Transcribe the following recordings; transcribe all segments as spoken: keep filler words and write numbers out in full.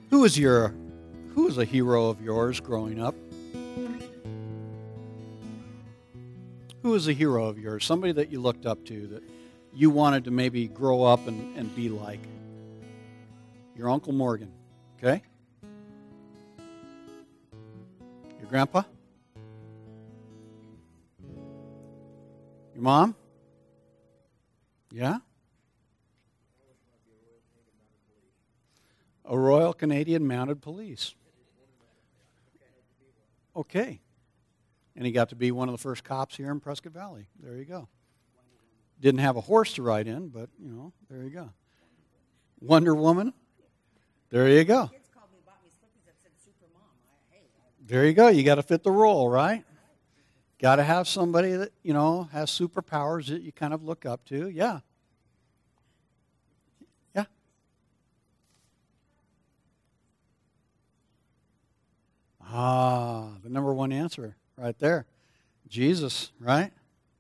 Who was your, who was a hero of yours growing up? Who was a hero of yours? Somebody that you looked up to, that you wanted to maybe grow up and, and be like? Your Uncle Morgan, okay? Your grandpa? Your mom? Yeah? A Royal Canadian Mounted Police. Okay. And he got to be one of the first cops here in Prescott Valley. There you go. Didn't have a horse to ride in, but, you know, there you go. Wonder Woman. There you go. There you go. You got to fit the role, right? Got to have somebody that, you know, has superpowers that you kind of look up to. Yeah. Yeah. Ah, the number one answer right there. Jesus, right?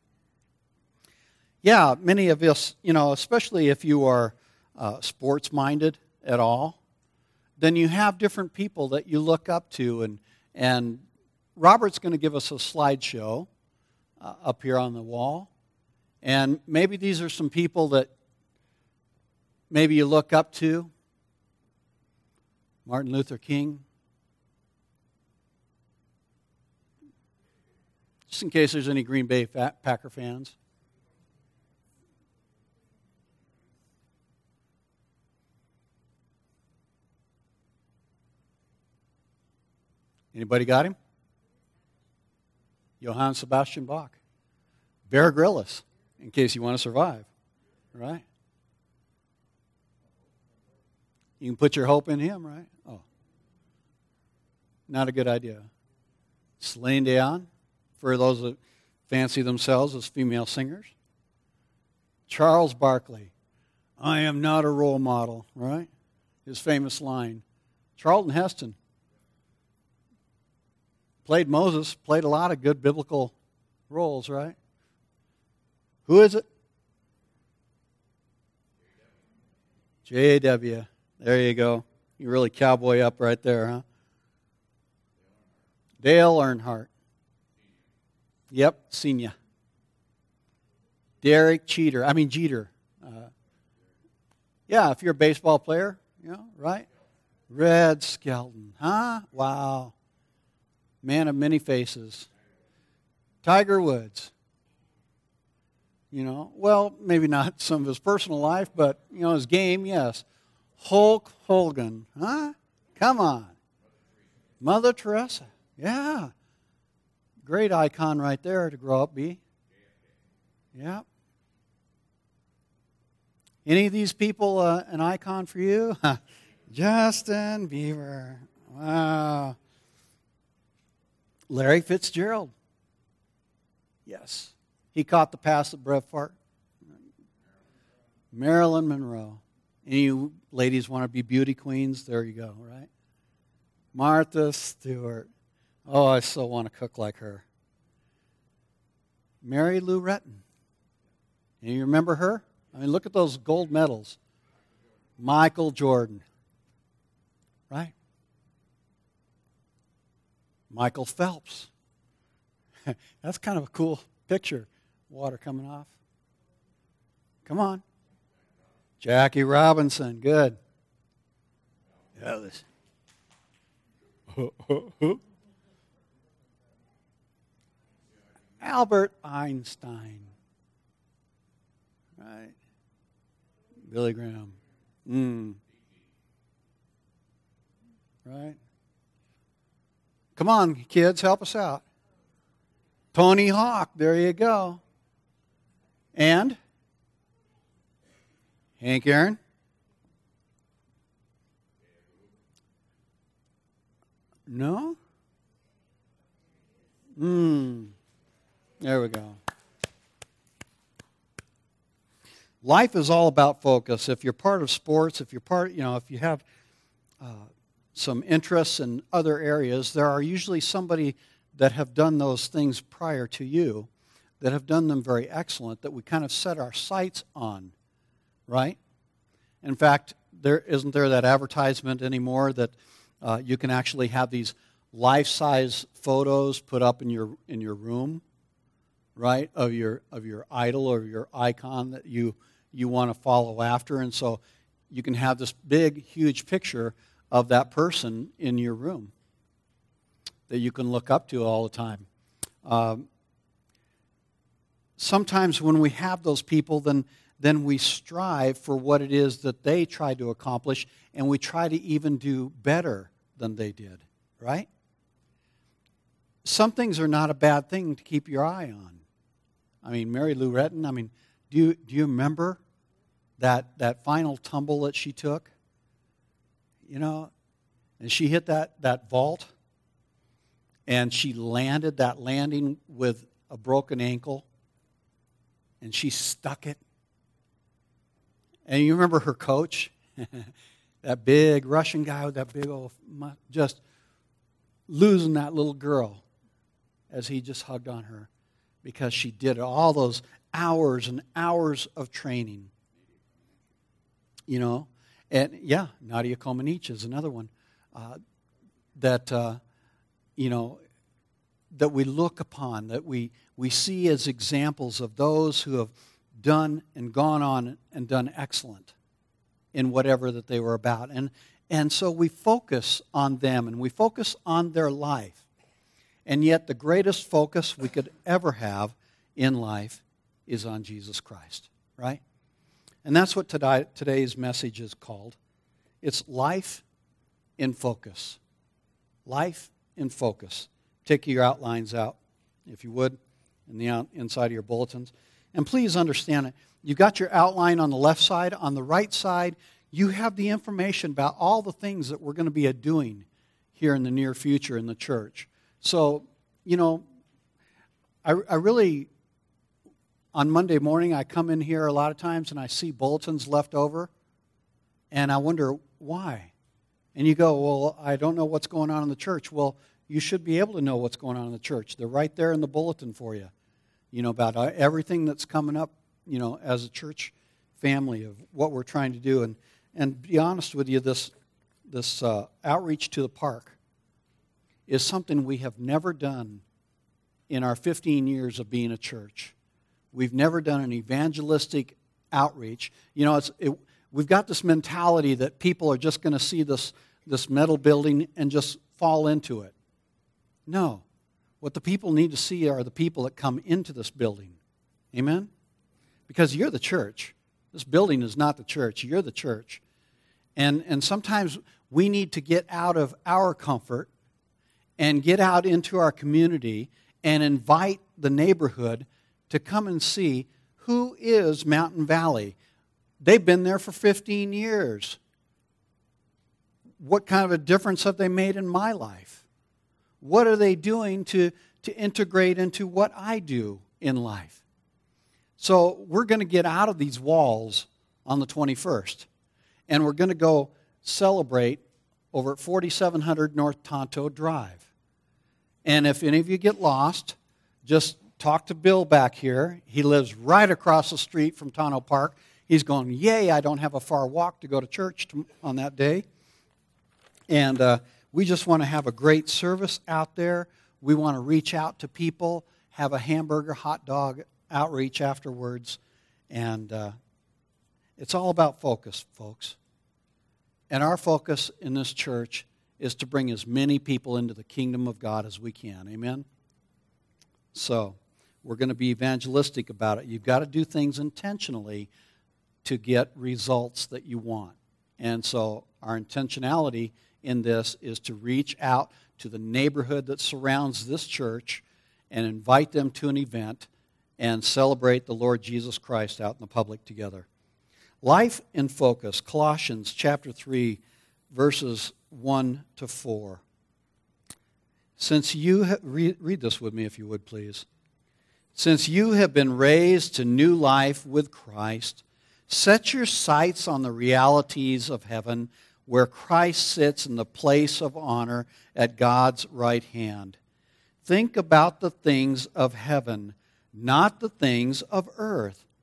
Yeah, many of us, you know, especially if you are uh, sports-minded at all, then you have different people that you look up to. And, and Robert's going to give us a slideshow uh, up here on the wall. And maybe these are some people that maybe you look up to. Martin Luther King. Just in case there's any Green Bay Packer fans. Anybody got him? Johann Sebastian Bach. Bear Grylls, in case you want to survive. Right? You can put your hope in him, right? Oh. Not a good idea. Celine Dion, for those that fancy themselves as female singers. Charles Barkley. I am not a role model, right? His famous line. Charlton Heston. Played Moses, played a lot of good biblical roles, right? Who is it? J A W. There you go. You really cowboy up right there, huh? Dale Earnhardt. Yep, senior. Derek Jeter. I mean Jeter. Uh, yeah, if you're a baseball player, you know, right? Red Skelton. Huh? Wow. Man of many faces. Tiger Woods. You know, well, maybe not some of his personal life, but, you know, his game, yes. Hulk Hogan. Huh? Come on. Mother Teresa. Yeah. Great icon right there to grow up be. Yeah. Any of these people uh, an icon for you? Justin Bieber. Wow. Larry Fitzgerald. Yes. He caught the pass at Brett Favre. Marilyn Monroe. Any you ladies want to be beauty queens? There you go, right? Martha Stewart. Oh, I so want to cook like her. Mary Lou Retton. And you remember her? I mean, look at those gold medals. Michael Jordan. Right? Michael Phelps. That's kind of a cool picture. Water coming off. Come on. Jackie Robinson. Good. Yeah, this. Albert Einstein. Right. Billy Graham. Mm. Right. Come on, kids, help us out. Tony Hawk, there you go. And Hank Aaron. No? Hmm. There we go. Life is all about focus. If you're part of sports, if you're part, you know, if you have uh, some interests in other areas, there are usually somebody that have done those things prior to you, that have done them very excellent, that we kind of set our sights on, right? In fact, there isn't there that advertisement anymore that uh, you can actually have these life-size photos put up in your in your room, right, of your of your idol or your icon that you you want to follow after, and so you can have this big, huge picture of that person in your room that you can look up to all the time. Um, sometimes when we have those people, then then we strive for what it is that they try to accomplish, and we try to even do better than they did, right? Some things are not a bad thing to keep your eye on. I mean, Mary Lou Retton, I mean, do you, do you remember that, that final tumble that she took? You know, and she hit that, that vault, and she landed that landing with a broken ankle, and she stuck it. And you remember her coach, that big Russian guy with that big old, just losing that little girl as he just hugged on her because she did all those hours and hours of training. You know, and yeah, Nadia Comaneci is another one uh, that, uh, you know, that we look upon, that we, we see as examples of those who have done and gone on and done excellent in whatever that they were about. And, and so we focus on them and we focus on their life. And yet the greatest focus we could ever have in life is on Jesus Christ, right? And that's what today, today's message is called. It's life in focus. Life in focus. Take your outlines out, if you would, in the out, inside of your bulletins. And please understand it. You've got your outline on the left side. On the right side, you have the information about all the things that we're going to be doing here in the near future in the church. So, you know, I, I really, on Monday morning, I come in here a lot of times and I see bulletins left over, and I wonder why. And you go, well, I don't know what's going on in the church. Well, you should be able to know what's going on in the church. They're right there in the bulletin for you. You know, about everything that's coming up, you know, as a church family of what we're trying to do. And and be honest with you, this this uh, outreach to the park is something we have never done in our fifteen years of being a church. We've never done an evangelistic outreach. You know, it's it, we've got this mentality that people are just going to see this this metal building and just fall into it. No. What the people need to see are the people that come into this building. Amen? Because you're the church. This building is not the church. You're the church. And, and sometimes we need to get out of our comfort and get out into our community and invite the neighborhood to come and see who is Mountain Valley. They've been there for fifteen years. What kind of a difference have they made in my life? What are they doing to, to integrate into what I do in life? So we're going to get out of these walls on the twenty-first. And we're going to go celebrate over at forty-seven hundred North Tonto Drive. And if any of you get lost, just talk to Bill back here. He lives right across the street from Tonto Park. He's going, yay, I don't have a far walk to go to church to, on that day. And uh, we just want to have a great service out there. We want to reach out to people, have a hamburger, hot dog outreach afterwards. And uh, it's all about focus, folks. And our focus in this church is to bring as many people into the kingdom of God as we can. Amen? So, we're going to be evangelistic about it. You've got to do things intentionally to get results that you want. And so, our intentionality in this is to reach out to the neighborhood that surrounds this church and invite them to an event and celebrate the Lord Jesus Christ out in the public together. Life in focus, Colossians chapter three, verses one to four. Since you have, read, read this with me if you would please. Since you have been raised to new life with Christ, set your sights on the realities of heaven, where Christ sits in the place of honor at God's right hand. Think about the things of heaven, not the things of earth.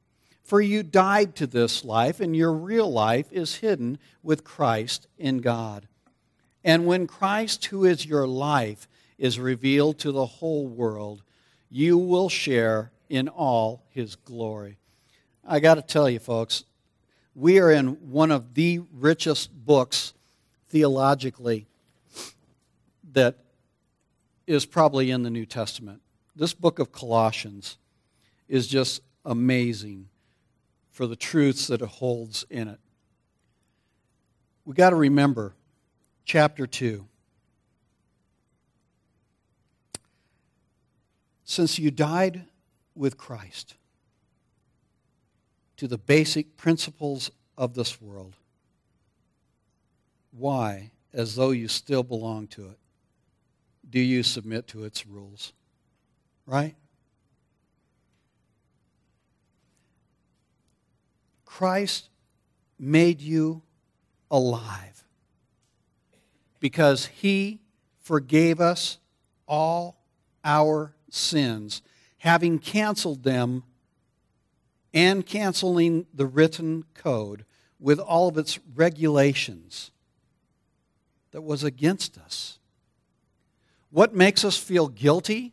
For you died to this life, and your real life is hidden with Christ in God. And when Christ, who is your life, is revealed to the whole world, you will share in all his glory. I got to tell you, folks, we are in one of the richest books theologically that is probably in the New Testament. This book of Colossians is just amazing for the truths that it holds in it. We got to remember chapter two. Since you died with Christ to the basic principles of this world, why, as though you still belong to it, do you submit to its rules? Right? Christ made you alive because he forgave us all our sins, having canceled them and canceling the written code with all of its regulations that was against us. What makes us feel guilty?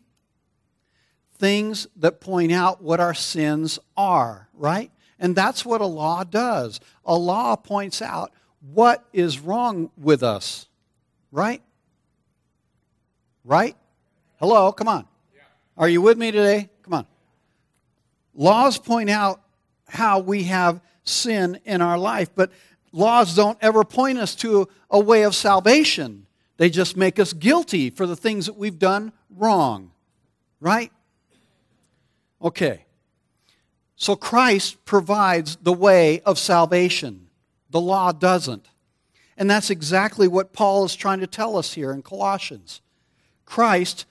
Things that point out what our sins are, right? And that's what a law does. A law points out what is wrong with us, right? Right? Hello, come on. Are you with me today? Come on. Laws point out how we have sin in our life, but laws don't ever point us to a way of salvation. They just make us guilty for the things that we've done wrong, right? Okay. So Christ provides the way of salvation. The law doesn't. And that's exactly what Paul is trying to tell us here in Colossians. Christ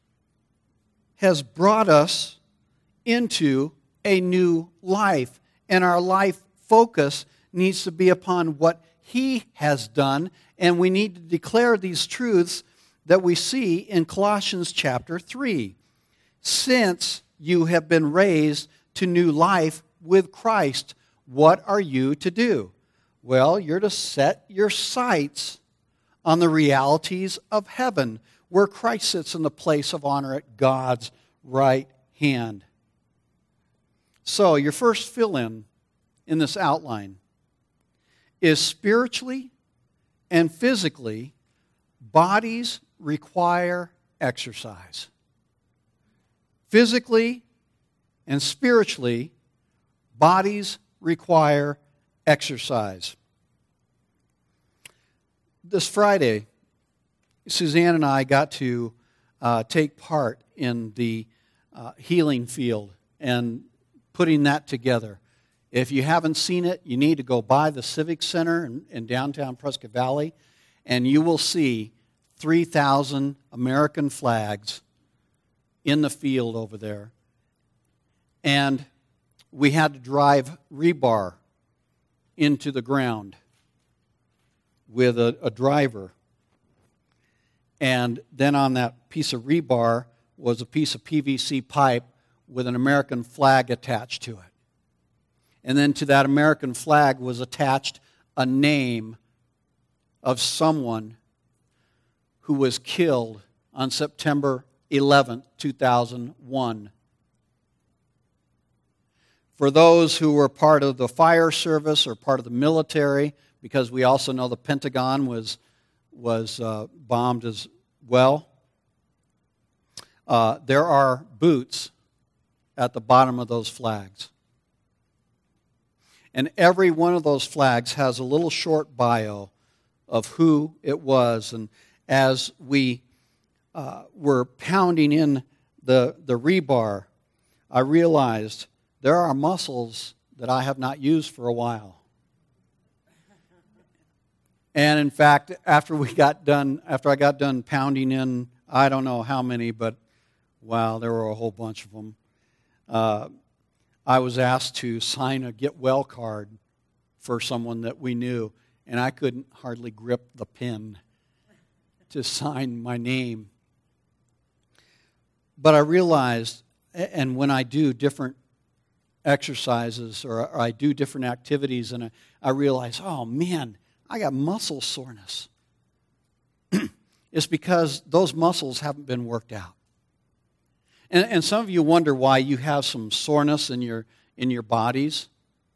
has brought us into a new life, and our life focus needs to be upon what he has done, and we need to declare these truths that we see in Colossians chapter three. Since you have been raised to new life with Christ, what are you to do? Well, you're to set your sights on the realities of heaven, where Christ sits in the place of honor at God's right hand. So, your first fill-in in this outline is spiritually and physically, bodies require exercise. Physically and spiritually, bodies require exercise. This Friday, Suzanne and I got to uh, take part in the uh, healing field and putting that together. If you haven't seen it, you need to go by the Civic Center in, in downtown Prescott Valley, and you will see three thousand American flags in the field over there. And we had to drive rebar into the ground with a, a driver. And then on that piece of rebar was a piece of P V C pipe with an American flag attached to it. And then to that American flag was attached a name of someone who was killed on September eleventh, two thousand one. For those who were part of the fire service or part of the military, because we also know the Pentagon was, was uh, bombed as well, uh, there are boots at the bottom of those flags. And every one of those flags has a little short bio of who it was. And as we uh, were pounding in the, the rebar, I realized there are muscles that I have not used for a while. And in fact, after we got done, after I got done pounding in, I don't know how many, but wow, there were a whole bunch of them. Uh, I was asked to sign a get well card for someone that we knew, and I couldn't hardly grip the pen to sign my name. But I realized, and when I do different exercises or, or I do different activities and I, I realize, oh man, I got muscle soreness. It's because those muscles haven't been worked out. And, and some of you wonder why you have some soreness in your in your bodies.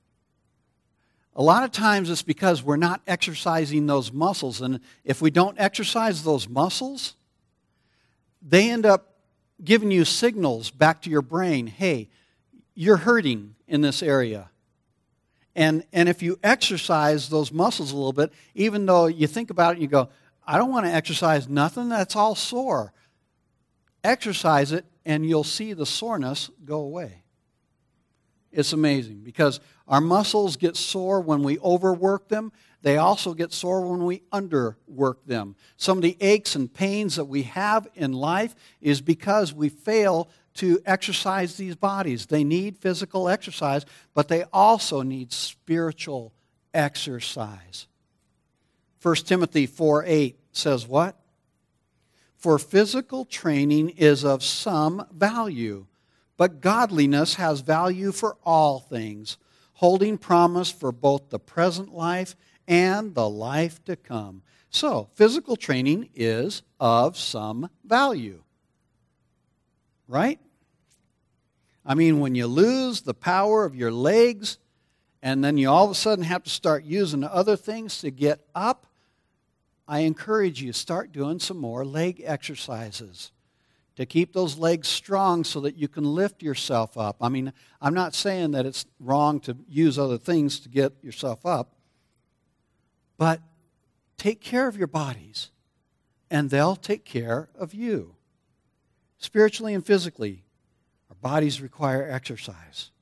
A lot of times it's because we're not exercising those muscles. And if we don't exercise those muscles, they end up giving you signals back to your brain, hey, you're hurting in this area. And, and if you exercise those muscles a little bit, even though you think about it and you go, I don't want to exercise nothing, that's all sore. Exercise it and you'll see the soreness go away. It's amazing because our muscles get sore when we overwork them. They also get sore when we underwork them. Some of the aches and pains that we have in life is because we fail to exercise these bodies. They need physical exercise, but they also need spiritual exercise. First Timothy four eight says what? For physical training is of some value, but godliness has value for all things, holding promise for both the present life and the life to come. So, physical training is of some value. Right? I mean, when you lose the power of your legs, and then you all of a sudden have to start using other things to get up, I encourage you to start doing some more leg exercises to keep those legs strong so that you can lift yourself up. I mean, I'm not saying that it's wrong to use other things to get yourself up, but take care of your bodies, and they'll take care of you. Spiritually and physically, our bodies require exercise.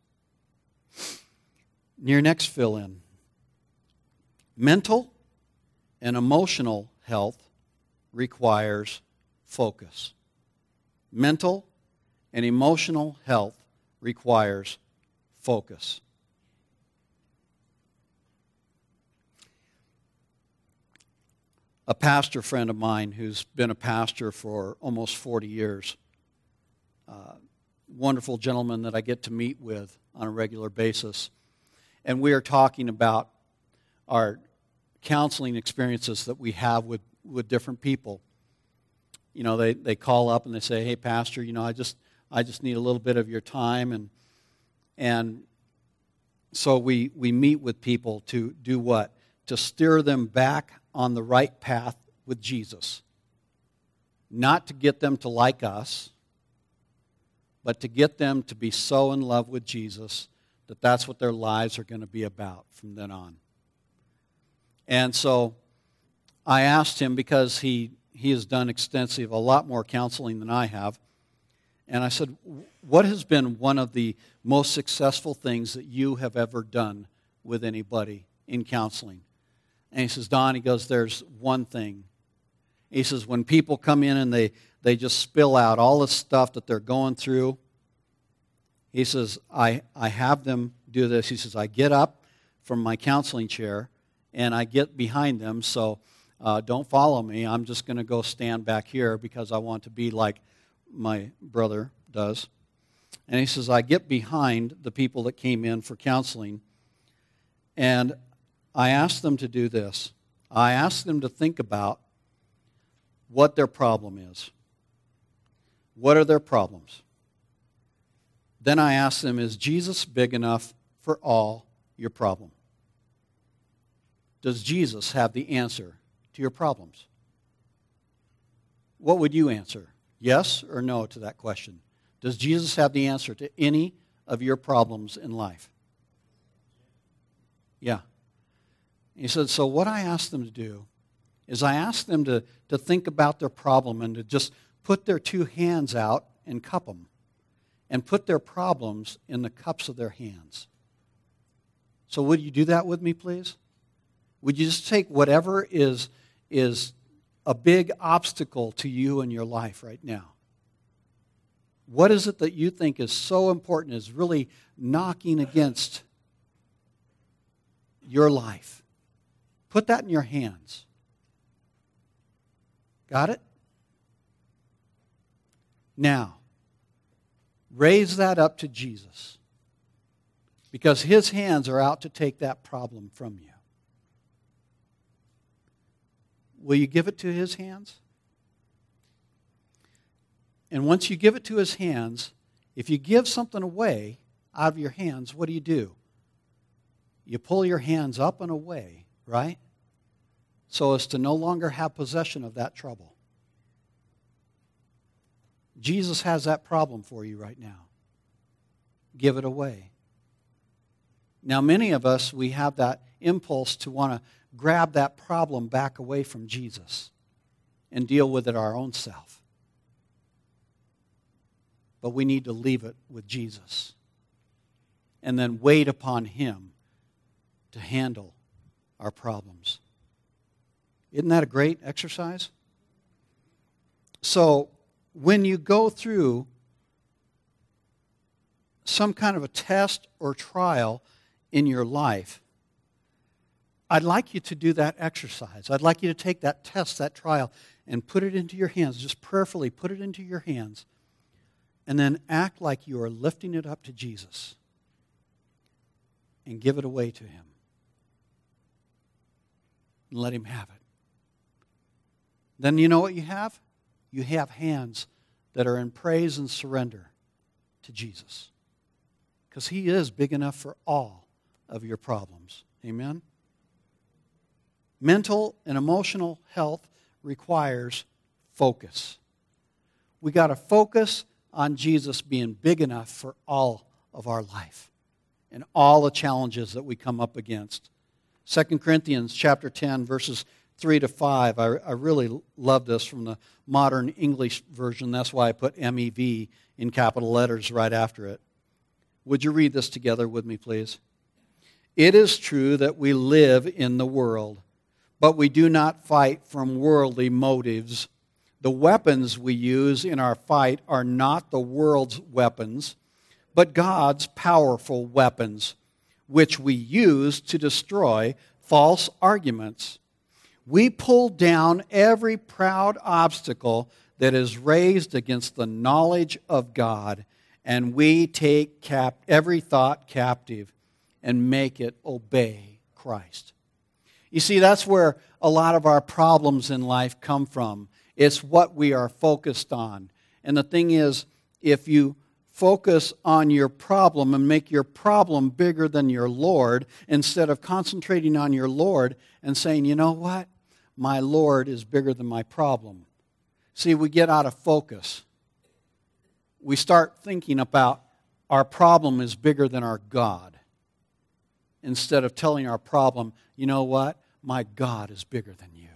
Your next fill-in. Mental and emotional health requires focus. Mental and emotional health requires focus. A pastor friend of mine who's been a pastor for almost forty years, uh, wonderful gentleman that I get to meet with on a regular basis, and we are talking about our counseling experiences that we have with, with different people. You know, they, they call up and they say, hey, Pastor, you know, I just I just need a little bit of your time. And and so we, we meet with people to do what? To steer them back on the right path with Jesus. Not to get them to like us, but to get them to be so in love with Jesus that that's what their lives are going to be about from then on. And so I asked him, because he, he has done extensive, a lot more counseling than I have, and I said, what has been one of the most successful things that you have ever done with anybody in counseling? And he says, Don, he goes, there's one thing. He says, when people come in and they, they just spill out all the stuff that they're going through, he says, I, I have them do this. He says, I get up from my counseling chair and I get behind them, so uh, don't follow me. I'm just going to go stand back here because I want to be like my brother does. And he says, I get behind the people that came in for counseling, and I ask them to do this. I ask them to think about what their problem is. What are their problems? Then I ask them, is Jesus big enough for all your problems? Does Jesus have the answer to your problems? What would you answer? Yes or no to that question? Does Jesus have the answer to any of your problems in life? Yeah. He said, so what I asked them to do is I asked them to, to think about their problem and to just put their two hands out and cup them and put their problems in the cups of their hands. So would you do that with me, please? Would you just take whatever is, is a big obstacle to you in your life right now? What is it that you think is so important, is really knocking against your life? Put that in your hands. Got it? Now, raise that up to Jesus. Because His hands are out to take that problem from you. Will you give it to His hands? And once you give it to His hands, if you give something away out of your hands, what do you do? You pull your hands up and away, right? So as to no longer have possession of that trouble. Jesus has that problem for you right now. Give it away. Now, many of us, we have that impulse to want to grab that problem back away from Jesus and deal with it our own self. But we need to leave it with Jesus and then wait upon Him to handle our problems. Isn't that a great exercise? So, when you go through some kind of a test or trial in your life, I'd like you to do that exercise. I'd like you to take that test, that trial, and put it into your hands. Just prayerfully put it into your hands. And then act like you are lifting it up to Jesus. And give it away to Him. And let Him have it. Then you know what you have? You have hands that are in praise and surrender to Jesus. Because He is big enough for all of your problems. Amen? Mental and emotional health requires focus. We got to focus on Jesus being big enough for all of our life and all the challenges that we come up against. Second Corinthians chapter ten, verses three to five. I, I really love this from the modern English version. That's why I put M E V in capital letters right after it. Would you read this together with me, please? It is true that we live in the world, but we do not fight from worldly motives. The weapons we use in our fight are not the world's weapons, but God's powerful weapons, which we use to destroy false arguments. We pull down every proud obstacle that is raised against the knowledge of God, and we take cap- every thought captive and make it obey Christ. You see, that's where a lot of our problems in life come from. It's what we are focused on. And the thing is, if you focus on your problem and make your problem bigger than your Lord, instead of concentrating on your Lord and saying, you know what? My Lord is bigger than my problem. See, we get out of focus. We start thinking about our problem is bigger than our God. Instead of telling our problem, you know what? My God is bigger than you.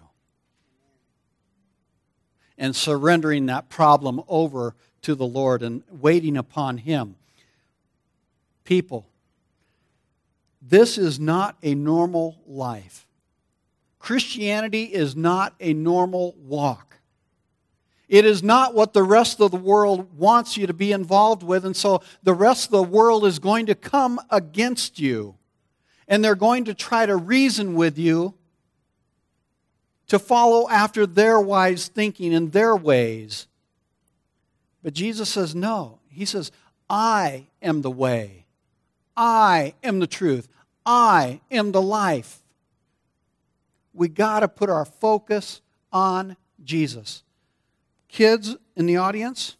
And surrendering that problem over to the Lord and waiting upon Him. People, this is not a normal life. Christianity is not a normal walk. It is not what the rest of the world wants you to be involved with, and so the rest of the world is going to come against you. And they're going to try to reason with you to follow after their wise thinking and their ways. But Jesus says no. He says, I am the way. I am the truth. I am the life. We got to put our focus on Jesus. Kids in the audience,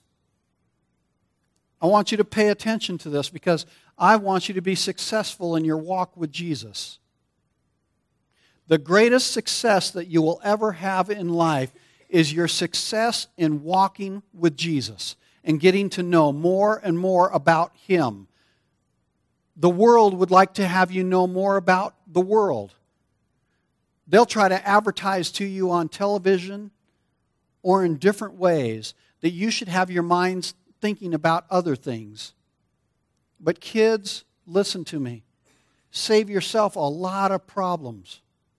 I want you to pay attention to this because I want you to be successful in your walk with Jesus. The greatest success that you will ever have in life is your success in walking with Jesus and getting to know more and more about Him. The world would like to have you know more about the world. They'll try to advertise to you on television or in different ways that you should have your minds thinking about other things. But kids, listen to me. Save yourself a lot of problems.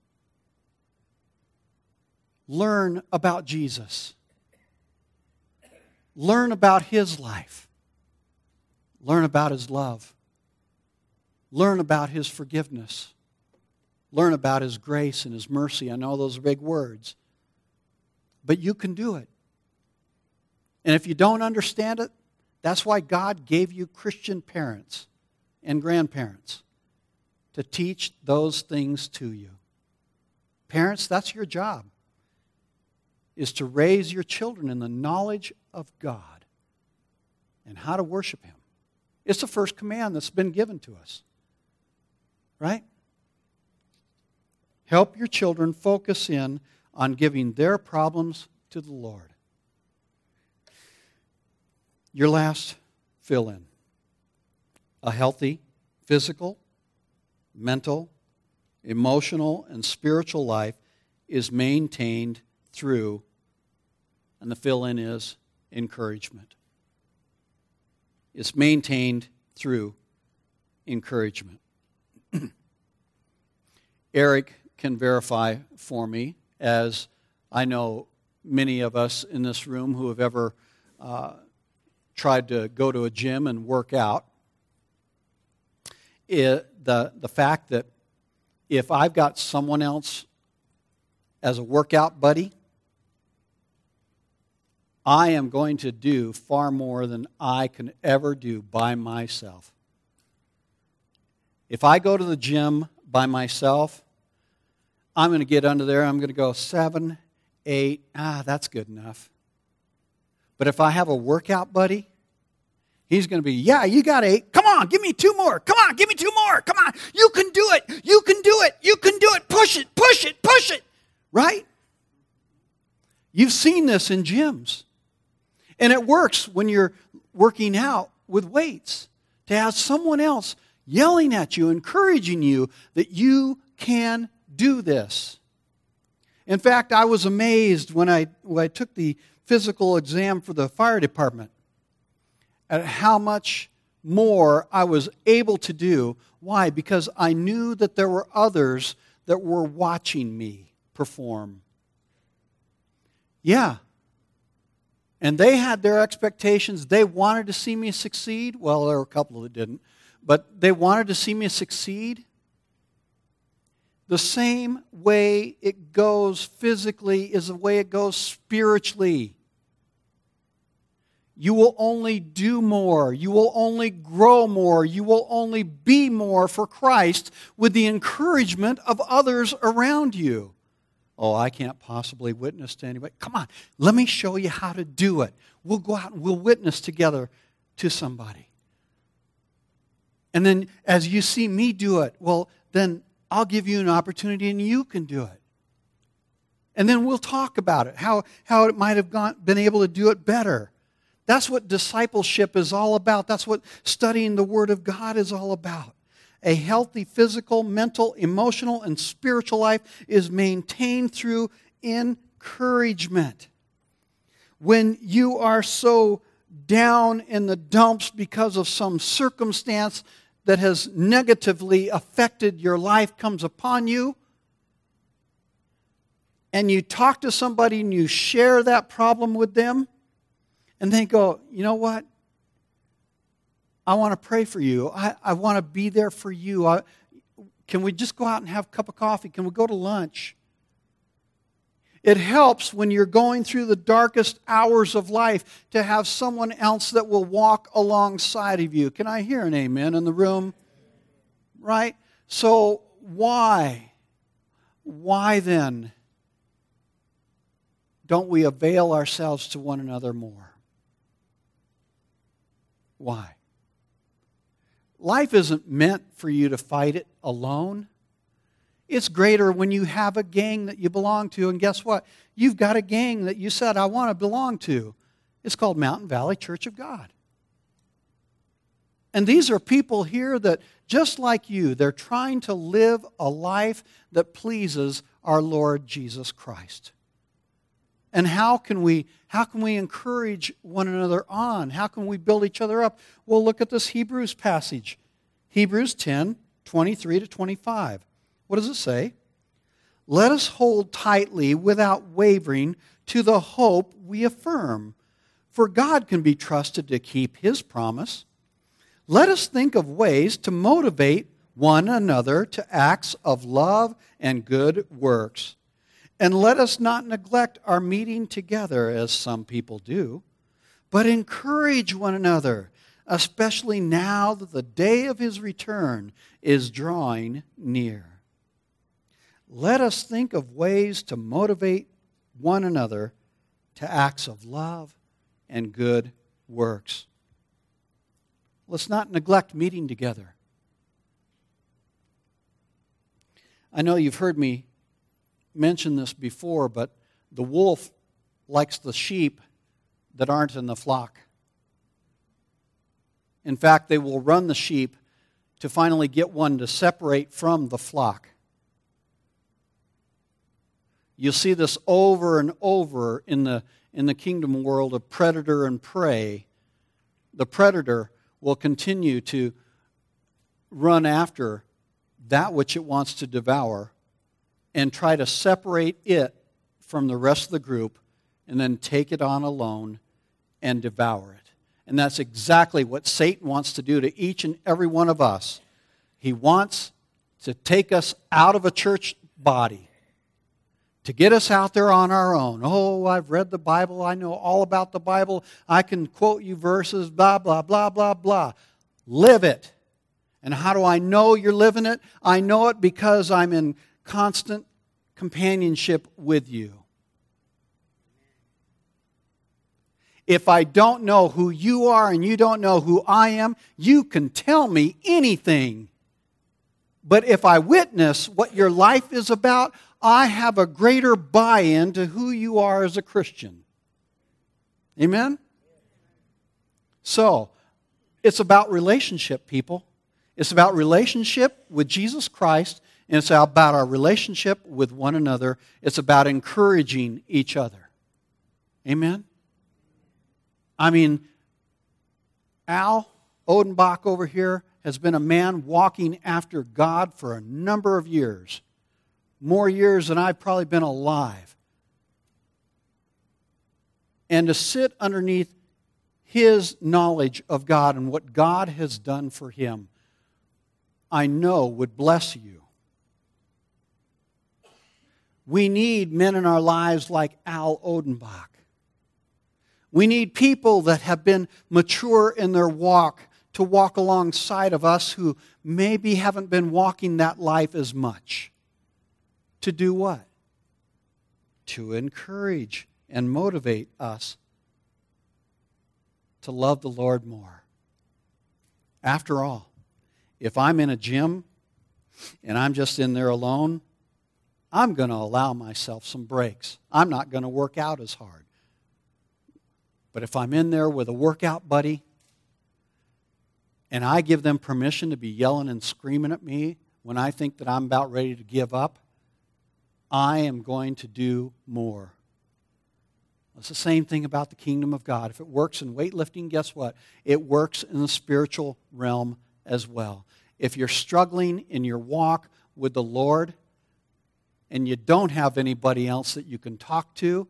Learn about Jesus. Learn about His life. Learn about His love. Learn about His forgiveness. Learn about His grace and His mercy. I know those are big words. But you can do it. And if you don't understand it, that's why God gave you Christian parents and grandparents to teach those things to you. Parents, that's your job, is to raise your children in the knowledge of God and how to worship Him. It's the first command that's been given to us. Right? Help your children focus in on giving their problems to the Lord. Your last fill-in. A healthy physical, mental, emotional, and spiritual life is maintained through, and the fill-in is encouragement. It's maintained through encouragement. Eric can verify for me, as I know many of us in this room who have ever uh, tried to go to a gym and work out, it, the, the fact that if I've got someone else as a workout buddy, I am going to do far more than I can ever do by myself. If I go to the gym by myself, I'm going to get under there, I'm going to go seven, eight, ah, that's good enough. But if I have a workout buddy, he's going to be, yeah, you got eight. Come on, give me two more. Come on, give me two more. Come on, you can do it. You can do it. You can do it. Push it, push it, push it. Right? You've seen this in gyms. And it works when you're working out with weights, to have someone else yelling at you, encouraging you that you can do this. In fact, I was amazed when I, when I took the physical exam for the fire department at how much more I was able to do. Why? Because I knew that there were others that were watching me perform. Yeah. And they had their expectations. They wanted to see me succeed. Well, there were a couple that didn't. But they wanted to see me succeed. The same way it goes physically is the way it goes spiritually. You will only do more. You will only grow more. You will only be more for Christ with the encouragement of others around you. Oh, I can't possibly witness to anybody. Come on, let me show you how to do it. We'll go out and we'll witness together to somebody. And then as you see me do it, well, then I'll give you an opportunity and you can do it. And then we'll talk about it, how, how it might have gone, been able to do it better. That's what discipleship is all about. That's what studying the Word of God is all about. A healthy physical, mental, emotional, and spiritual life is maintained through encouragement. When you are so down in the dumps because of some circumstance that has negatively affected your life comes upon you, and you talk to somebody and you share that problem with them, and they go, you know what? I want to pray for you. I, I want to be there for you. I, can we just go out and have a cup of coffee? Can we go to lunch? It helps when you're going through the darkest hours of life to have someone else that will walk alongside of you. Can I hear an amen in the room? Right? So why? Why then don't we avail ourselves to one another more? Why? Life isn't meant for you to fight it alone. It's greater when you have a gang that you belong to. And guess what? You've got a gang that you said, I want to belong to. It's called Mountain Valley Church of God. And these are people here that, just like you, they're trying to live a life that pleases our Lord Jesus Christ. And how can we how can we encourage one another on? How can we build each other up? Well, look at this Hebrews passage. Hebrews ten, twenty-three to twenty-five. What does it say? Let us hold tightly without wavering to the hope we affirm, for God can be trusted to keep His promise. Let us think of ways to motivate one another to acts of love and good works. And let us not neglect our meeting together, as some people do, but encourage one another, especially now that the day of his return is drawing near. Let us think of ways to motivate one another to acts of love and good works. Let's not neglect meeting together. I know you've heard me mention this before, but the wolf likes the sheep that aren't in the flock. In fact, they will run the sheep to finally get one to separate from the flock. You'll see this over and over in the, in the kingdom world of predator and prey. The predator will continue to run after that which it wants to devour and try to separate it from the rest of the group and then take it on alone and devour it. And that's exactly what Satan wants to do to each and every one of us. He wants to take us out of a church body, to get us out there on our own. Oh, I've read the Bible. I know all about the Bible. I can quote you verses, blah, blah, blah, blah, blah. Live it. And how do I know you're living it? I know it because I'm in constant companionship with you. If I don't know who you are and you don't know who I am, you can tell me anything. But if I witness what your life is about, I have a greater buy-in to who you are as a Christian. Amen? So, it's about relationship, people. It's about relationship with Jesus Christ, and it's about our relationship with one another. It's about encouraging each other. Amen? I mean, Al Odenbach over here has been a man walking after God for a number of years. More years than I've probably been alive. And to sit underneath his knowledge of God and what God has done for him, I know would bless you. We need men in our lives like Al Odenbach. We need people that have been mature in their walk to walk alongside of us who maybe haven't been walking that life as much. To do what? To encourage and motivate us to love the Lord more. After all, if I'm in a gym and I'm just in there alone, I'm going to allow myself some breaks. I'm not going to work out as hard. But if I'm in there with a workout buddy and I give them permission to be yelling and screaming at me when I think that I'm about ready to give up, I am going to do more. It's the same thing about the kingdom of God. If it works in weightlifting, guess what? It works in the spiritual realm as well. If you're struggling in your walk with the Lord and you don't have anybody else that you can talk to,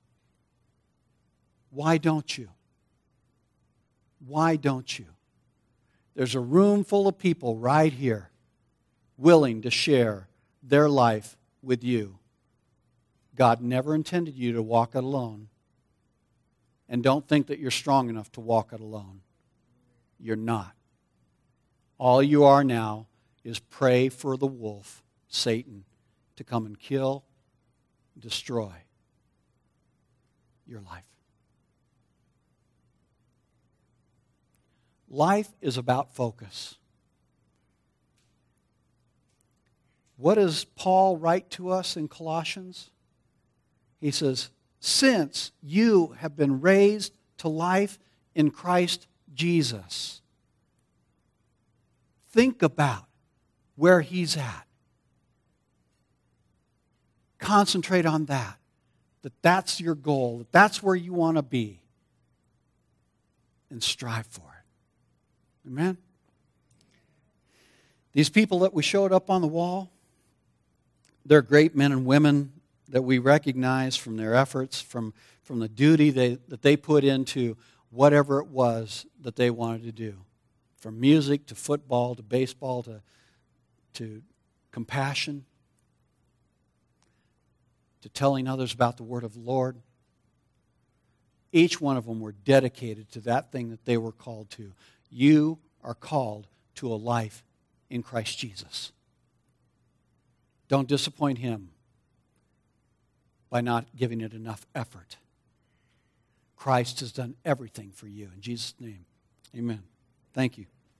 why don't you? Why don't you? There's a room full of people right here willing to share their life with you. God never intended you to walk it alone. And don't think that you're strong enough to walk it alone. You're not. All you are now is pray for the wolf, Satan, to come and kill, destroy your life. Life is about focus. What does Paul write to us in Colossians? He says, since you have been raised to life in Christ Jesus, think about where he's at. Concentrate on that. That that's your goal. That that's where you want to be. And strive for it. Amen? These people that we showed up on the wall, they're great men and women that we recognize from their efforts, from, from the duty they, that they put into whatever it was that they wanted to do. From music to football to baseball to, to compassion to telling others about the word of the Lord. Each one of them were dedicated to that thing that they were called to. You are called to a life in Christ Jesus. Don't disappoint Him by not giving it enough effort. Christ has done everything for you. In Jesus' name, amen. Thank you.